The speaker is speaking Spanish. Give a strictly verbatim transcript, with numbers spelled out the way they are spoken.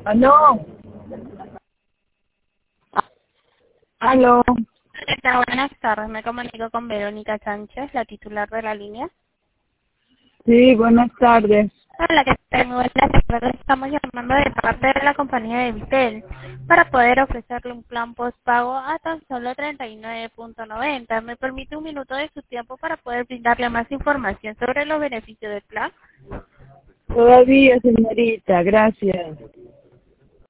¿Aló? ¿Aló? Hola, buenas tardes. Me comunico con Verónica Sánchez, la titular de la línea. Sí, buenas tardes. Hola, que tengo la recuerdo, estamos llamando de parte de la compañía de Vitel para poder ofrecerle un plan postpago a tan solo treinta y nueve punto noventa. ¿Me permite un minuto de su tiempo para poder brindarle más información sobre los beneficios del plan? Todavía, señorita, gracias.